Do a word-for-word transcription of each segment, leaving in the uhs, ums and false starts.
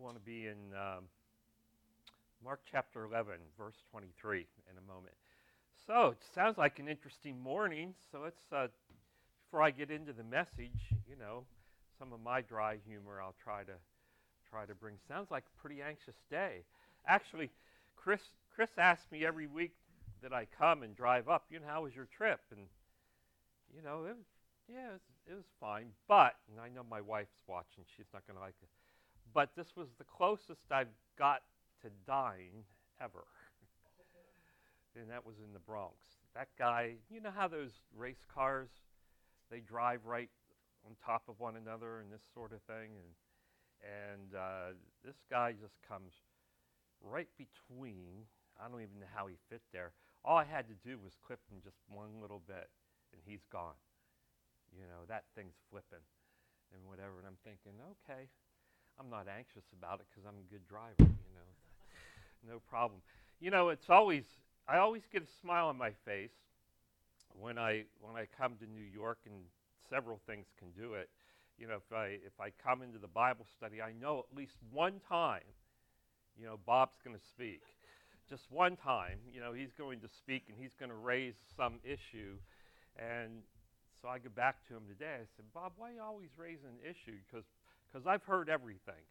want to be in um, Mark chapter eleven, verse twenty-three in a moment. So it sounds like an interesting morning. So let's, uh, before I get into the message, you know, some of my dry humor I'll try to try to bring. Sounds like a pretty anxious day. Actually, Chris Chris asks me every week that I come and drive up, you know, how was your trip? And you know, it was, yeah, it was, it was fine. But, and I know my wife's watching, she's not going to like it. But this was the closest I've got to dying ever. And that was in the Bronx. That guy, you know how those race cars, they drive right on top of one another and this sort of thing? And, and uh, this guy just comes right between. I don't even know how he fit there. All I had to do was clip him just one little bit, and he's gone. You know, that thing's flipping and whatever. And I'm thinking, okay, I'm not anxious about it because I'm a good driver, you know. No problem. You know, it's always, I always get a smile on my face when I when I come to New York, and several things can do it. You know, if I if I come into the Bible study, I know at least one time, you know, Bob's going to speak. Just one time, you know, he's going to speak and he's going to raise some issue. And so I go back to him today. I said, Bob, why are you always raising an issue? Because because I've heard everything.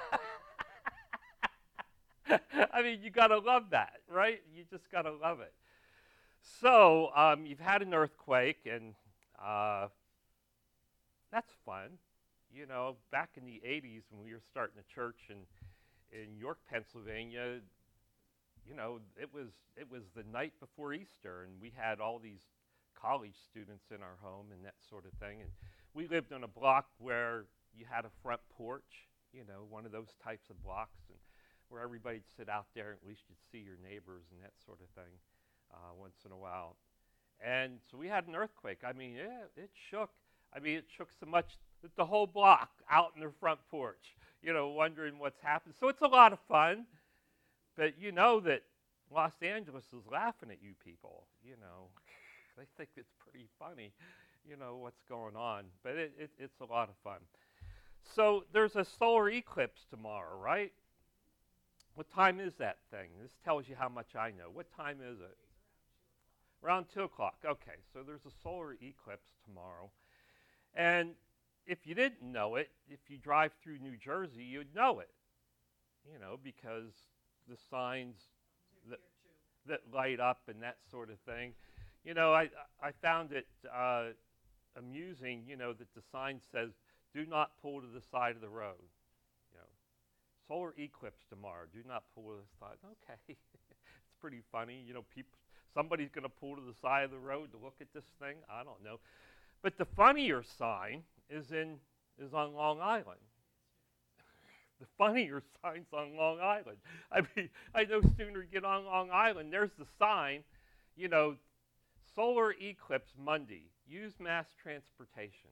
I mean, you got to love that, right? You just got to love it. So um, you've had an earthquake, and uh, that's fun. You know, back in the eighties when we were starting a church in, in York, Pennsylvania, you know, it was it was the night before Easter, and we had all these college students in our home and that sort of thing. And we lived on a block where you had a front porch, you know, one of those types of blocks, and where everybody'd sit out there, at least you'd see your neighbors and that sort of thing uh, once in a while. And so we had an earthquake. I mean, yeah, it shook. I mean, it shook so much that the whole block out in their front porch, you know, wondering what's happened. So it's a lot of fun, but you know that Los Angeles is laughing at you people, you know. They think it's pretty funny, you know, what's going on. But it, it, it's a lot of fun. So there's a solar eclipse tomorrow, right? What time is that thing? This tells you how much I know. What time is it? Around two o'clock. Okay, so there's a solar eclipse tomorrow. And if you didn't know it, if you drive through New Jersey, you'd know it, you know, because the signs that, that light up and that sort of thing. You know, I, I found it uh, amusing, you know, that the sign says, do not pull to the side of the road. You know, solar eclipse tomorrow, do not pull to the side. Okay, it's pretty funny. You know, people, somebody's going to pull to the side of the road to look at this thing. I don't know. But the funnier sign is in is on Long Island. The funnier sign's on Long Island. I mean, I no sooner get on Long Island, there's the sign, you know, solar eclipse Monday, use mass transportation.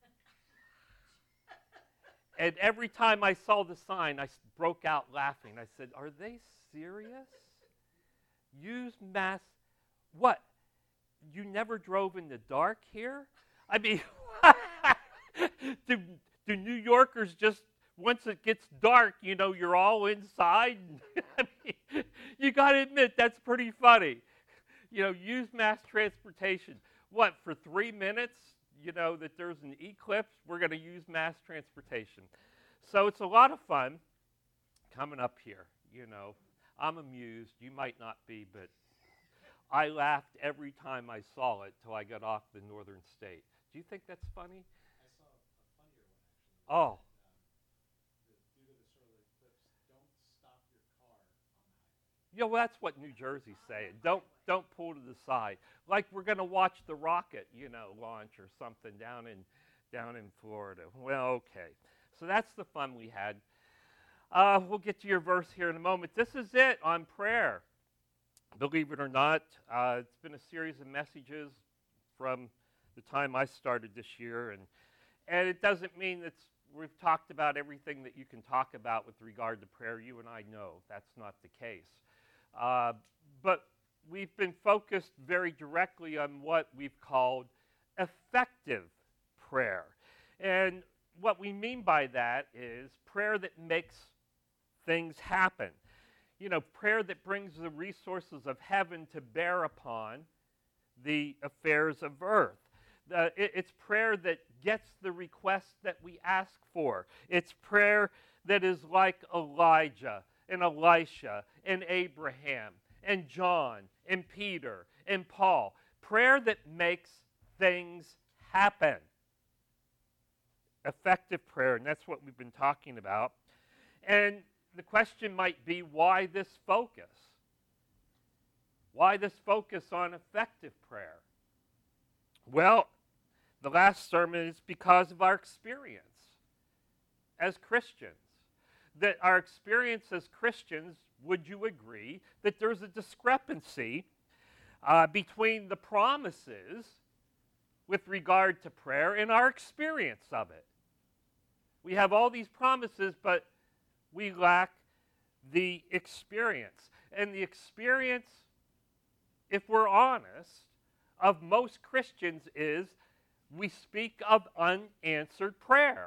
And every time I saw the sign, I broke out laughing. I said, are they serious? Use mass, what? You never drove in the dark here? I mean, do, do New Yorkers just, once it gets dark, you know, you're all inside? I mean, you got to admit, that's pretty funny. You know, use mass transportation. What, for three minutes, you know, that there's an eclipse, we're going to use mass transportation. So it's a lot of fun coming up here, you know. I'm amused. You might not be, but I laughed every time I saw it till I got off the northern state. Do you think that's funny? I saw a funnier one, actually. Oh. Um, the, due to the solar eclipse, don't stop your car on the highway. Yeah, well, that's what New Jersey's saying. Don't don't pull to the side. Like we're going to watch the rocket, you know, launch or something down in down in Florida. Well, okay. So that's the fun we had. Uh, we'll get to your verse here in a moment. This is it on prayer. Believe it or not, uh, it's been a series of messages from the time I started this year, and and it doesn't mean that we've talked about everything that you can talk about with regard to prayer. You and I know that's not the case. Uh, but we've been focused very directly on what we've called effective prayer. And what we mean by that is prayer that makes things happen. You know, prayer that brings the resources of heaven to bear upon the affairs of earth. The, it, it's prayer that gets the requests that we ask for. It's prayer that is like Elijah and Elisha and Abraham and John and Peter and Paul. Prayer that makes things happen. Effective prayer, and that's what we've been talking about. And the question might be, why this focus? Why this focus on effective prayer? Well, the last sermon is because of our experience as Christians. That our experience as Christians, would you agree, that there's a discrepancy uh, between the promises with regard to prayer and our experience of it? We have all these promises, but we lack the experience. And the experience, if we're honest, of most Christians is we speak of unanswered prayer.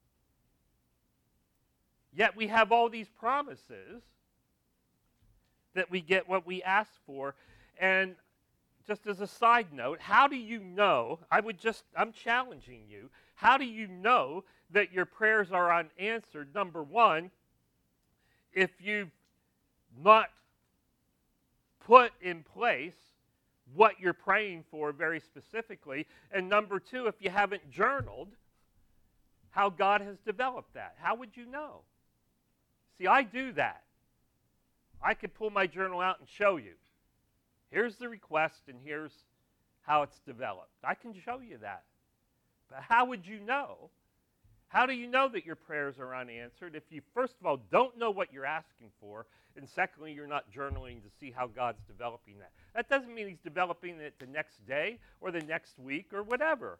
Yet we have all these promises that we get what we ask for. And just as a side note, how do you know, I would just, I'm challenging you, how do you know that your prayers are unanswered? Number one, if you've not put in place what you're praying for very specifically. And number two, if you haven't journaled how God has developed that. How would you know? See, I do that. I could pull my journal out and show you. Here's the request and here's how it's developed. I can show you that. But how would you know? How do you know that your prayers are unanswered if you, first of all, don't know what you're asking for, and secondly, you're not journaling to see how God's developing that? That doesn't mean he's developing it the next day or the next week or whatever.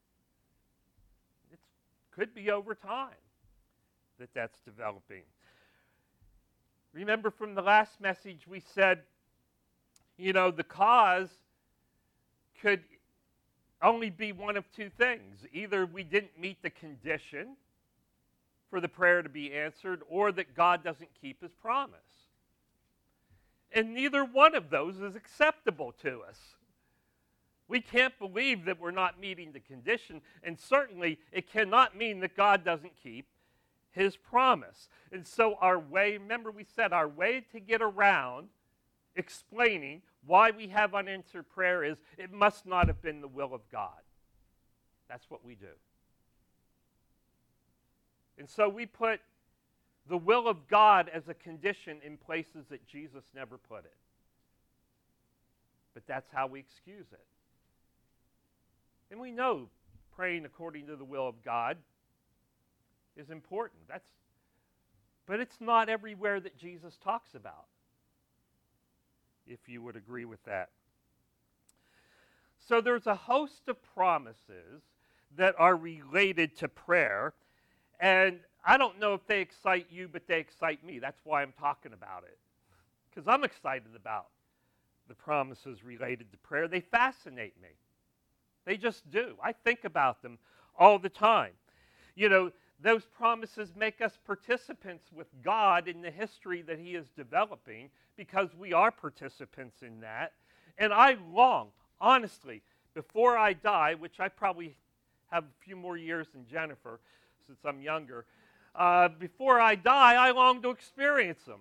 It could be over time that that's developing. Remember from the last message we said, you know, the cause could only be one of two things. Either we didn't meet the condition for the prayer to be answered, or that God doesn't keep his promise. And neither one of those is acceptable to us. We can't believe that we're not meeting the condition, and certainly it cannot mean that God doesn't keep his promise. And so our way, remember we said our way to get around explaining why we have unanswered prayer is it must not have been the will of God. That's what we do. And so we put the will of God as a condition in places that Jesus never put it. But that's how we excuse it. And we know praying according to the will of God is important. That's, but it's not everywhere that Jesus talks about, if you would agree with that. So there's a host of promises that are related to prayer, and I don't know if they excite you, but they excite me. That's why I'm talking about it, because I'm excited about the promises related to prayer. They fascinate me. They just do. I think about them all the time. You know, those promises make us participants with God in the history that he is developing, because we are participants in that. And I long, honestly, before I die, which I probably have a few more years than Jennifer, since I'm younger, uh, before I die, I long to experience them.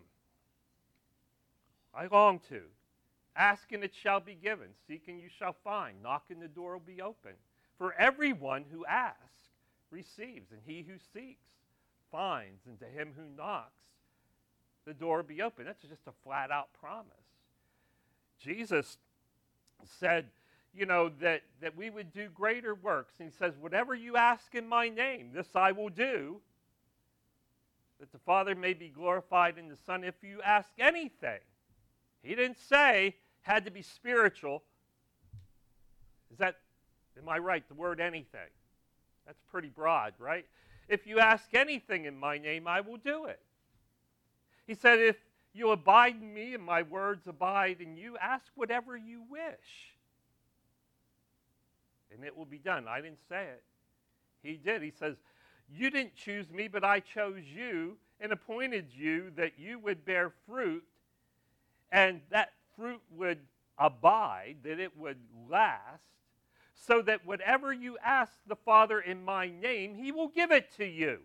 I long to. Ask and it shall be given. Seek and you shall find. Knock and the door will be open. For everyone who asks receives, and he who seeks finds, and to him who knocks the door will be open. That's just a flat out promise. Jesus said, you know, that, that we would do greater works. And he says, whatever you ask in my name, this I will do, that the Father may be glorified in the Son. If you ask anything, he didn't say had to be spiritual. Is that, am I right, the word anything? That's pretty broad, right? If you ask anything in my name, I will do it. He said, if you abide in me and my words abide in you, ask whatever you wish, and it will be done. I didn't say it. He did. He says, you didn't choose me, but I chose you, and appointed you that you would bear fruit, and that fruit would abide, that it would last, so that whatever you ask the Father in my name, he will give it to you.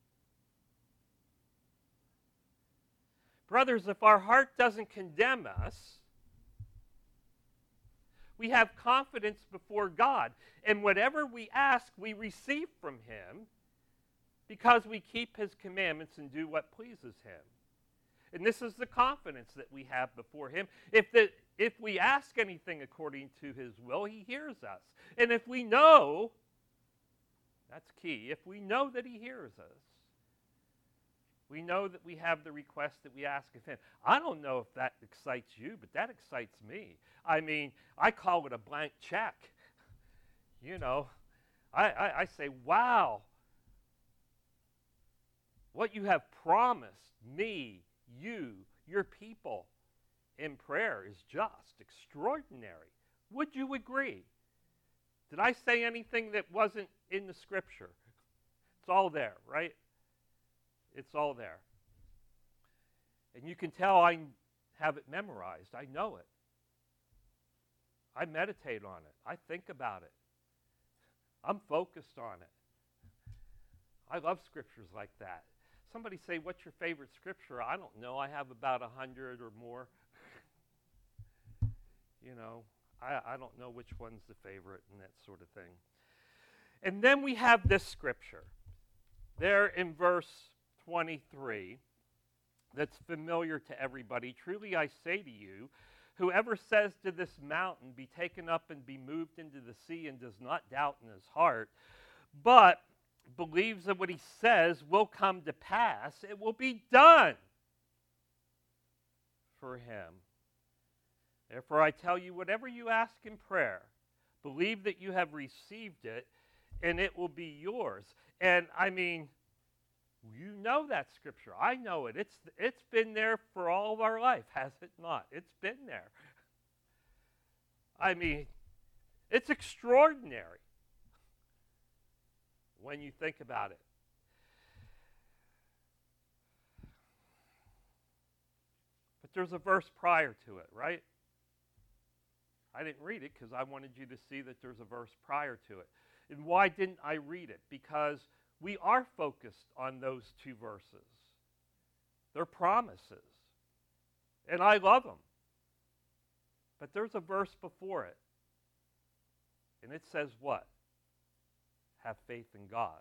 Brothers, if our heart doesn't condemn us, we have confidence before God. And whatever we ask, we receive from him because we keep his commandments and do what pleases him. And this is the confidence that we have before him. If, the, if we ask anything according to his will, he hears us. And if we know, that's key, if we know that he hears us, we know that we have the request that we ask of him. I don't know if that excites you, but that excites me. I mean, I call it a blank check. You know, I, I, I say, wow, what you have promised me, you, your people in prayer is just extraordinary. Would you agree? Did I say anything that wasn't in the scripture? It's all there, right? It's all there. And you can tell I have it memorized. I know it. I meditate on it. I think about it. I'm focused on it. I love scriptures like that. Somebody say, what's your favorite scripture? I don't know. I have about a hundred or more. You know, I, I don't know which one's the favorite and that sort of thing. And then we have this scripture there in verse twenty-three that's familiar to everybody. Truly I say to you, whoever says to this mountain, be taken up and be moved into the sea, and does not doubt in his heart, but believes that what he says will come to pass, it will be done for him. Therefore I tell you, whatever you ask in prayer, believe that you have received it, and it will be yours. And I mean, you know that scripture. I know it. It's, it's been there for all of our life, has it not? It's been there. I mean, it's extraordinary when you think about it. But there's a verse prior to it, right? I didn't read it because I wanted you to see that there's a verse prior to it. And why didn't I read it? Because we are focused on those two verses. They're promises. And I love them. But there's a verse before it. And it says what? Have faith in God.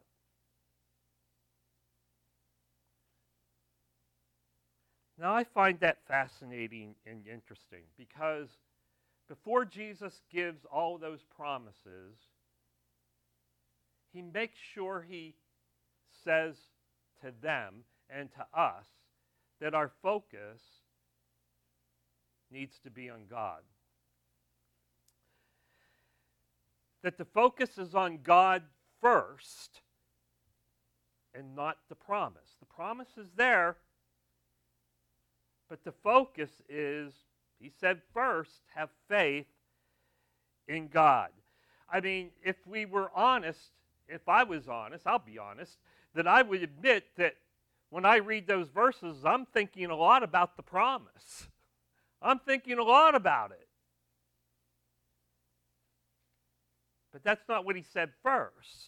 Now I find that fascinating and interesting because before Jesus gives all those promises, he makes sure he says to them and to us that our focus needs to be on God. That the focus is on God first and not the promise. The promise is there, but the focus is, he said first, have faith in God. I mean, if we were honest, if I was honest, I'll be honest, that I would admit that when I read those verses, I'm thinking a lot about the promise. I'm thinking a lot about it. But that's not what he said first.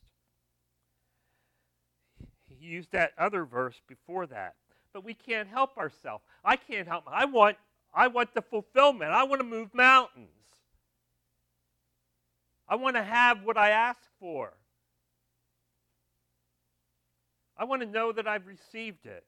He used that other verse before that. But we can't help ourselves. I can't help. I want, I want the fulfillment. I want to move mountains. I want to have what I ask for. I want to know that I've received it.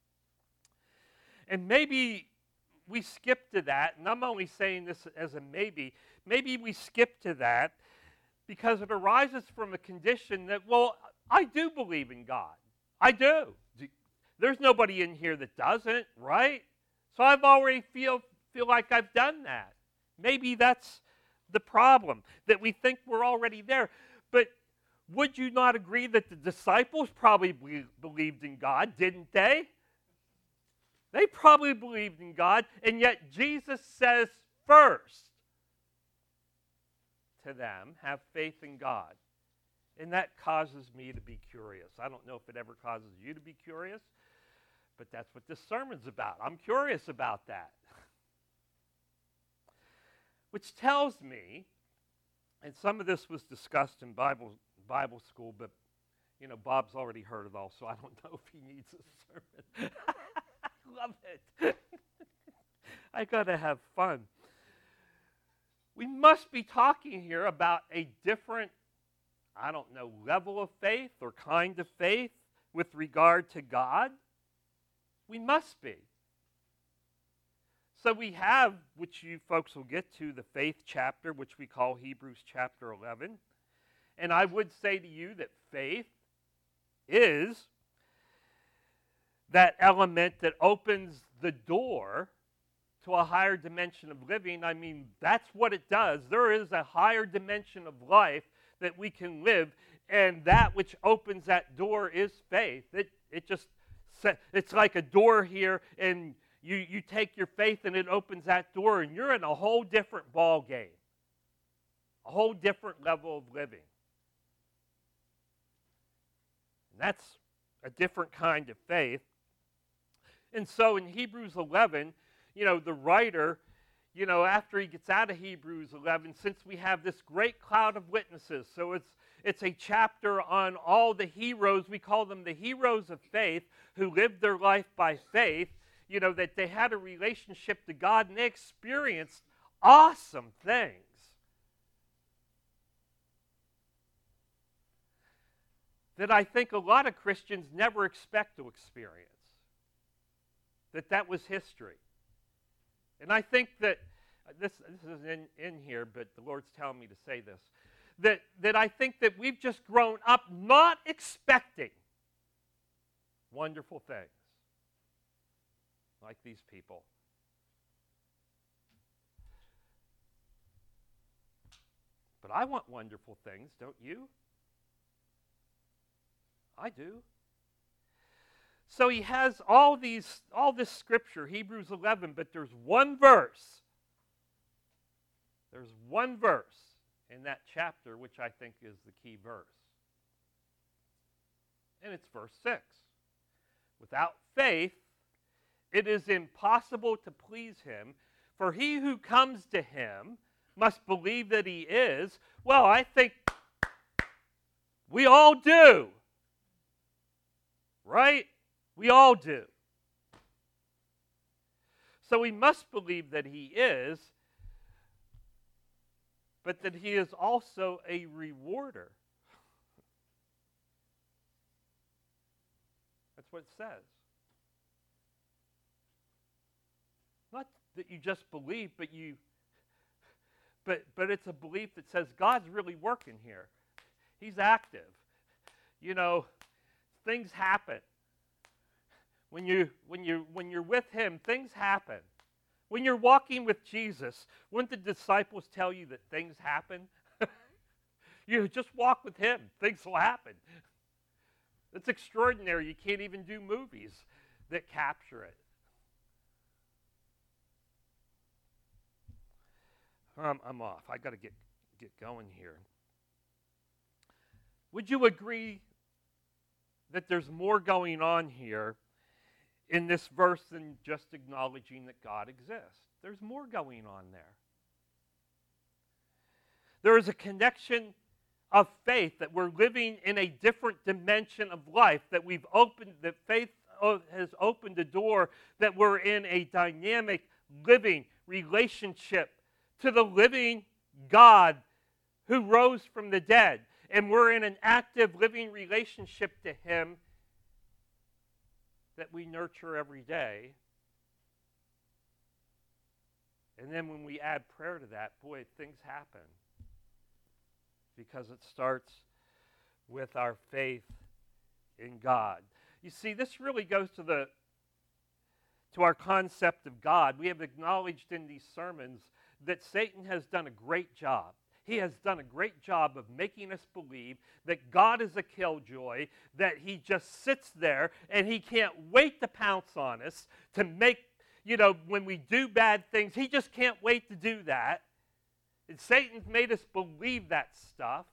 And maybe we skip to that, and I'm only saying this as a maybe. Maybe we skip to that because it arises from a condition that, well, I do believe in God. I do. There's nobody in here that doesn't, right? So I've already feel feel like I've done that. Maybe that's the problem, that we think we're already there. But would you not agree that the disciples probably be- believed in God, didn't they? They probably believed in God, and yet Jesus says first to them, have faith in God. And that causes me to be curious. I don't know if it ever causes you to be curious, But that's what this sermon's about. I'm curious about that. Which tells me, and some of this was discussed in Bible Bible school, but you know, Bob's already heard it all, so I don't know if he needs a sermon. I love it. I gotta have fun. We must be talking here about a different, I don't know, level of faith or kind of faith with regard to God. We must be. So we have, which you folks will get to, the faith chapter, which we call Hebrews chapter eleven. And I would say to you that faith is that element that opens the door to a higher dimension of living. I mean, that's what it does. There is a higher dimension of life that we can live, and that which opens that door is faith. It, it just, it's like a door here, and you, you take your faith and it opens that door, and you're in a whole different ball game, a whole different level of living. And that's a different kind of faith. And so in Hebrews eleven, you know, the writer, you know, after he gets out of Hebrews eleven, since we have this great cloud of witnesses, so it's it's a chapter on all the heroes, we call them the heroes of faith, who lived their life by faith, you know, that they had a relationship to God and they experienced awesome things. That I think a lot of Christians never expect to experience. That that was history. And I think that, this, this isn't in, in here, but the Lord's telling me to say this, that, that I think that we've just grown up not expecting wonderful things like these people. But I want wonderful things, don't you? I do. So he has all these, all this scripture, Hebrews eleven, but there's one verse. There's one verse in that chapter which I think is the key verse. And it's verse six. Without faith, it is impossible to please him, for he who comes to him must believe that he is. Well, I think we all do. Right? We all do. So we must believe that he is, but that he is also a rewarder. That's what it says. Not that you just believe, but you but but it's a belief that says God's really working here. He's active. You know, things happen. When you when you when you're with him, things happen. When you're walking with Jesus, wouldn't the disciples tell you that things happen? You just walk with him, things will happen. It's extraordinary. You can't even do movies that capture it. Um, I'm off. I got to get get going here. Would you agree that there's more going on here in this verse than just acknowledging that God exists? There's more going on there. There is a connection of faith, that we're living in a different dimension of life, that we've opened, that faith has opened a door, that we're in a dynamic, living relationship to the living God who rose from the dead. And we're in an active, living relationship to him that we nurture every day. And then when we add prayer to that, boy, things happen. Because it starts with our faith in God. You see, this really goes to the to our concept of God. We have acknowledged in these sermons that Satan has done a great job. He has done a great job of making us believe that God is a killjoy, that he just sits there and he can't wait to pounce on us, to make, you know, when we do bad things, he just can't wait to do that. And Satan's made us believe that stuff.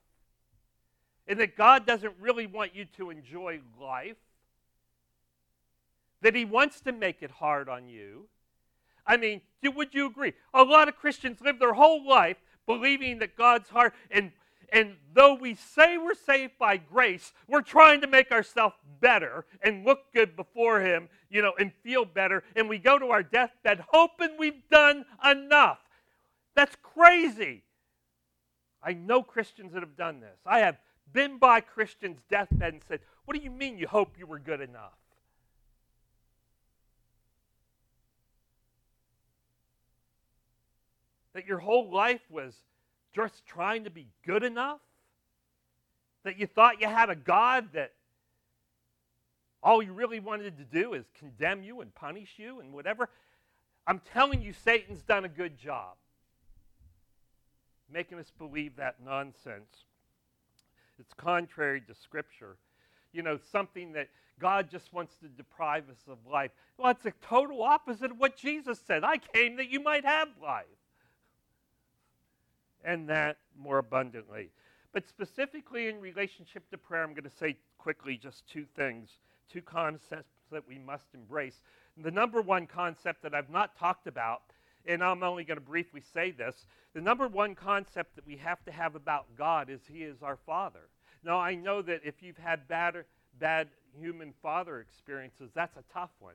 And that God doesn't really want you to enjoy life. that he wants to make it hard on you. I mean, do, would you agree? A lot of Christians live their whole life believing that God's hard, and, and though we say we're saved by grace, we're trying to make ourselves better and look good before him, you know, and feel better, and we go to our deathbed hoping we've done enough. That's crazy. I know Christians that have done this. I have been by Christians' deathbed and said, what do you mean you hope you were good enough? That your whole life was just trying to be good enough? That you thought you had a God that all you really wanted to do is condemn you and punish you and whatever? I'm telling you, Satan's done a good job making us believe that nonsense. It's contrary to Scripture. You know, something that God just wants to deprive us of life. Well, it's the total opposite of what Jesus said. I came that you might have life. And that more abundantly. But specifically in relationship to prayer, I'm going to say quickly just two things, two concepts that we must embrace. And the number one concept that I've not talked about, and I'm only going to briefly say this, the number one concept that we have to have about God is he is our Father. Now, I know that if you've had bad, bad human father experiences, that's a tough one.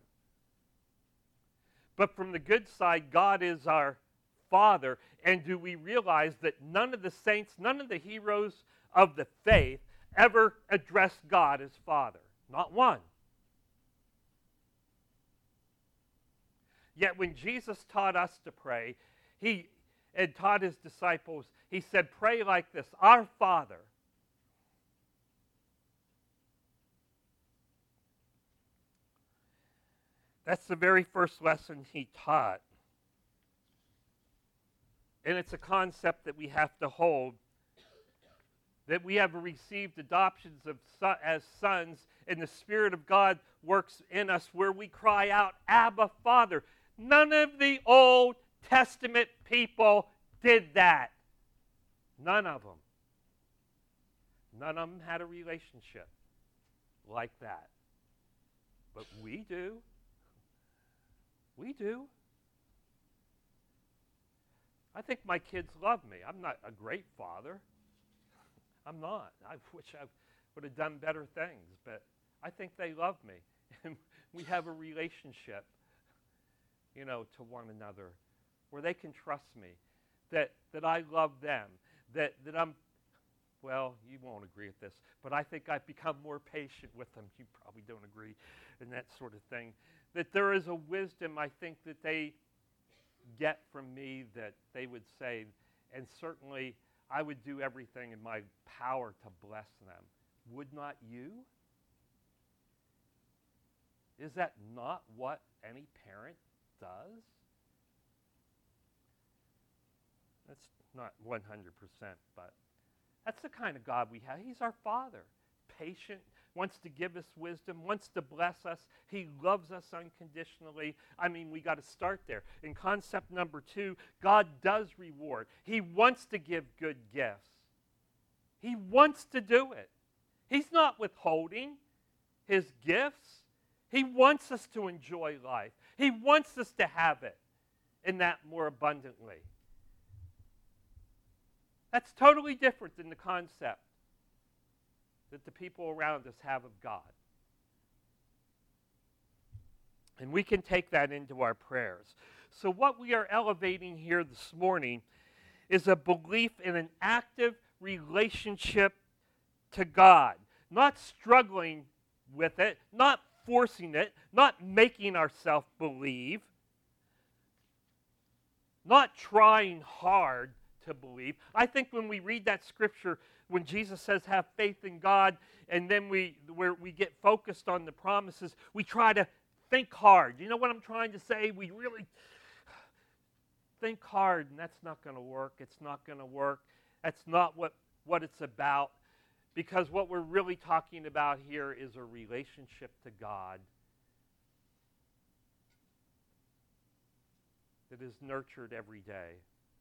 But from the good side, God is our Father. And do we realize that none of the saints, none of the heroes of the faith ever addressed God as Father? Not one. Yet when Jesus taught us to pray, he had taught his disciples, he said, pray like this, our Father. That's the very first lesson he taught. And it's a concept that we have to hold, that we have received adoptions of son, as sons, and the Spirit of God works in us where we cry out, Abba, Father. None of the Old Testament people did that. None of them. None of them had a relationship like that. But we do. We do. I think my kids love me. I'm not a great father. I'm not. I wish I would have done better things, but I think they love me. And we have a relationship, you know, to one another where they can trust me, that, that I love them, that, that I'm, well, you won't agree with this, but I think I've become more patient with them. You probably don't agree, and that sort of thing. That there is a wisdom, I think, that they get from me that they would say, and certainly I would do everything in my power to bless them. Would not you? Is that not what any parent does? That's not one hundred percent, but that's the kind of God we have. He's our Father, patient, wants to give us wisdom, wants to bless us. He loves us unconditionally. I mean, we got to start there. In concept number two, God does reward. He wants to give good gifts. He wants to do it. He's not withholding his gifts. He wants us to enjoy life. He wants us to have it, and that more abundantly. That's totally different than the concept that the people around us have of God. And we can take that into our prayers. So what we are elevating here this morning is a belief in an active relationship to God. Not struggling with it, not forcing it, not making ourselves believe, not trying hard to believe. I think when we read that scripture, when Jesus says have faith in God, and then we where we get focused on the promises, we try to think hard. You know what I'm trying to say? We really think hard, and that's not going to work. It's not going to work. That's not what, what it's about. Because what we're really talking about here is a relationship to God that is nurtured every day,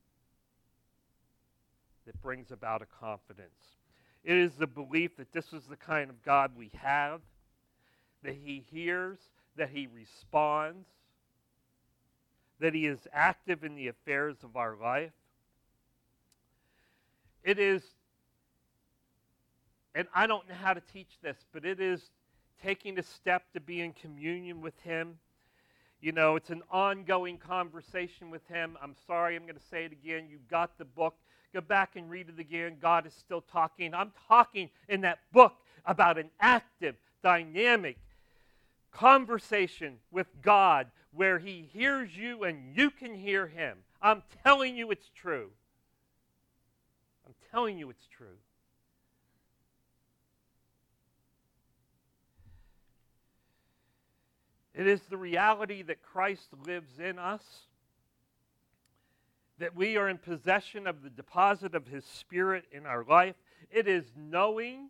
that brings about a confidence. It is the belief that this is the kind of God we have, that He hears, that he responds, that he is active in the affairs of our life. It is, and I don't know how to teach this, but it is taking a step to be in communion with him. You know, it's an ongoing conversation with him. I'm sorry, I'm going to say it again. You got the book. Go back and read it again. God is still talking. I'm talking in that book about an active, dynamic conversation with God where he hears you and you can hear him. I'm telling you it's true. I'm telling you it's true. It is the reality that Christ lives in us, that we are in possession of the deposit of his Spirit in our life. It is knowing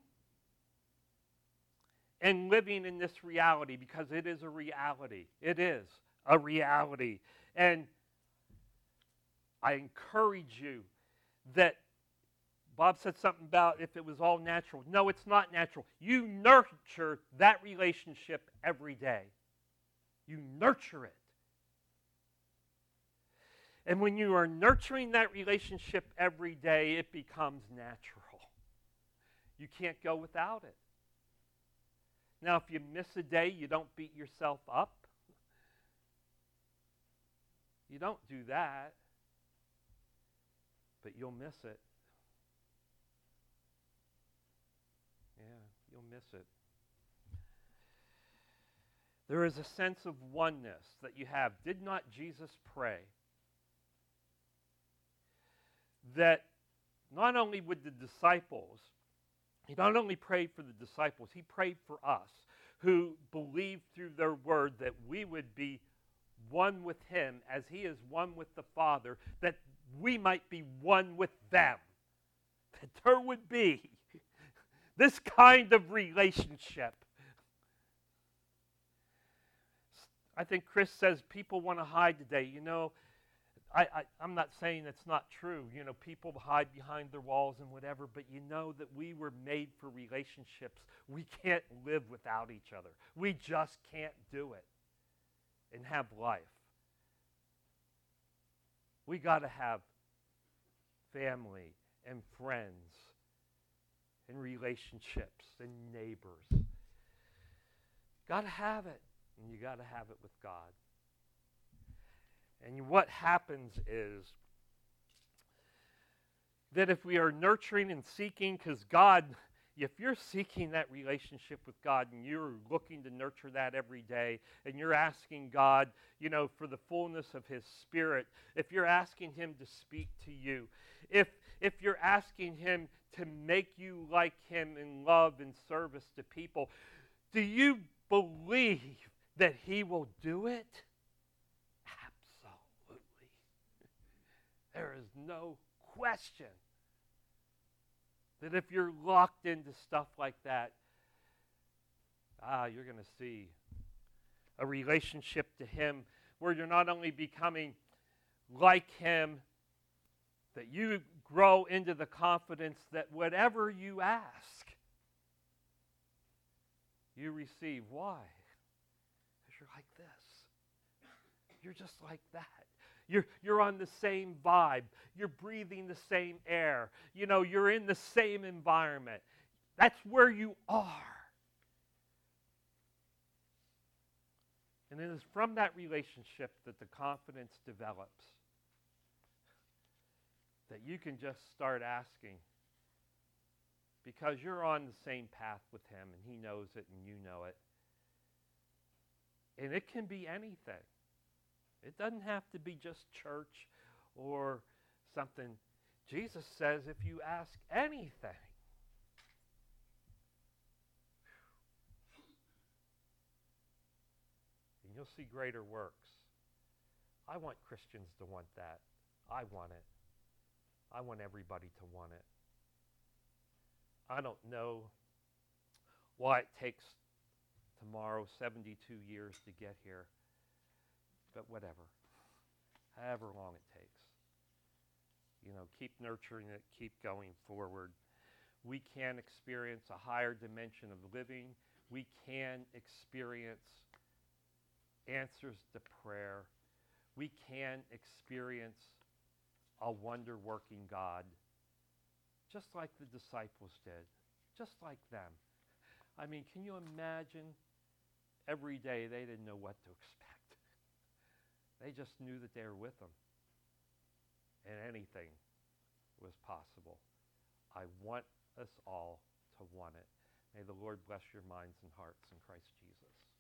and living in this reality, because it is a reality. It is a reality. And I encourage you that Bob said something about if it was all natural. No, it's not natural. You nurture that relationship every day. You nurture it. And when you are nurturing that relationship every day, it becomes natural. You can't go without it. Now, if you miss a day, you don't beat yourself up. You don't do that. But you'll miss it. Yeah, you'll miss it. There is a sense of oneness that you have. Did not Jesus pray that not only would the disciples, he not only prayed for the disciples, he prayed for us who believed through their word that we would be one with him as he is one with the Father, that we might be one with them. That there would be this kind of relationship. I think Chris says people want to hide today. You know, I, I, I'm not saying it's not true. You know, people hide behind their walls and whatever, but you know that we were made for relationships. We can't live without each other. We just can't do it and have life. We got to have family and friends and relationships and neighbors. Got to have it. And you got to have it with God. And what happens is that if we are nurturing and seeking, because God, if you're seeking that relationship with God and you're looking to nurture that every day, and you're asking God, you know, for the fullness of his Spirit, if you're asking him to speak to you, if if you're asking him to make you like him in love and service to people, do you believe that he will do it? Absolutely. There is no question that if you're locked into stuff like that, ah, you're going to see a relationship to him where you're not only becoming like him, that you grow into the confidence that whatever you ask, you receive. Why? You're like this. You're just like that. You're, you're on the same vibe. You're breathing the same air. You know, you're in the same environment. That's where you are. And it is from that relationship that the confidence develops. That you can just start asking. Because you're on the same path with him, and he knows it, and you know it. And it can be anything. It doesn't have to be just church or something. Jesus says if you ask anything, and you'll see greater works. I want Christians to want that. I want it. I want everybody to want it. I don't know why it takes tomorrow seventy-two years to get here, but whatever, however long it takes. You know, keep nurturing it, keep going forward. We can experience a higher dimension of living. We can experience answers to prayer. We can experience a wonder-working God, just like the disciples did, just like them. I mean, can you imagine every day they didn't know what to expect? They just knew that they were with them, and anything was possible. I want us all to want it. May the Lord bless your minds and hearts in Christ Jesus.